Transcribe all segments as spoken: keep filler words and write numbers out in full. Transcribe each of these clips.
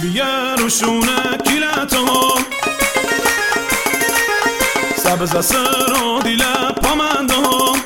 اسبیه روشونه کلتو سبز سر و دیل پامندم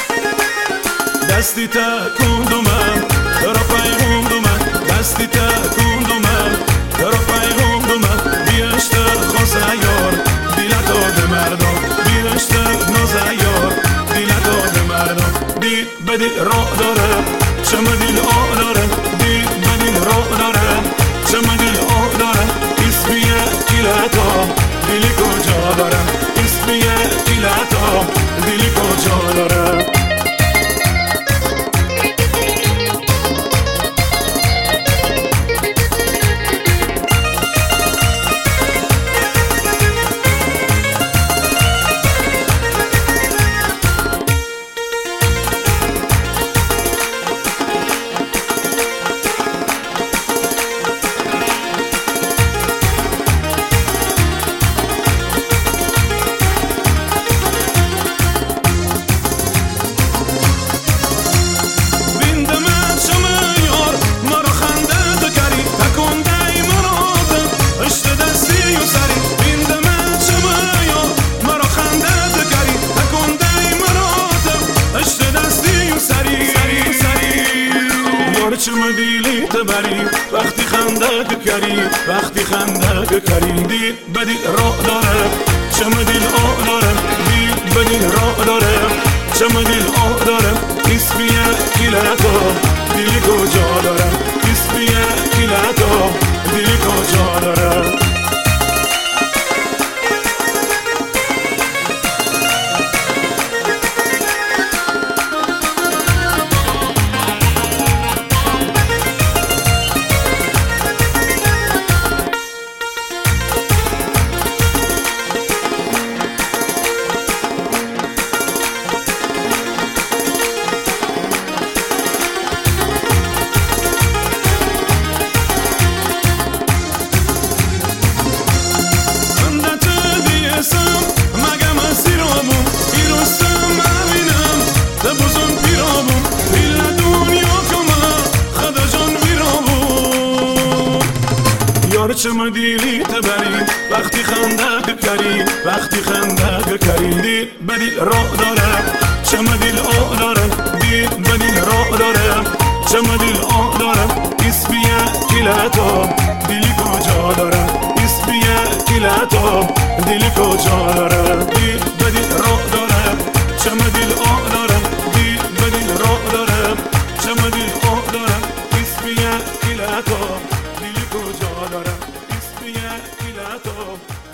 دستی تکوندومم در پیغوندومم دستی تکوندومم در پیغوندومم بیشتر خوزه یار دیلتو ده مردم بیشتر نوزه یار دیلتو ده مردم دید بدیل را داره چم دیل آ داره دید بدیل را داره چم دیل آ داره اسمیه کلتو دیلی کجا داره اسمیه کلتو دیلی کجا داره چم دیلی تبری وقتی خنده کری وقتی خنده کری دید بدی را داره چم دیل آ داره دید بدی را داره چم دیل آ داره اسمیه کلتو دیلی کجا داره اسمیه کلتو دیلی کجا داره چم دیلی تبری وقتی خنده کری وقتی خنده کری دید بدیل را داره چم دیل آ داره دید بدیل را داره چم دیل آ داره اسمیه کلتو دیلی کجا داره اسمیه کلتو دیلی کجا داره دید بدیل را داره چم دیل آ داره دید بدیل را داره چم دیل آ داره اسمیه کلتو دیلی کجا داره اسمیه کلتو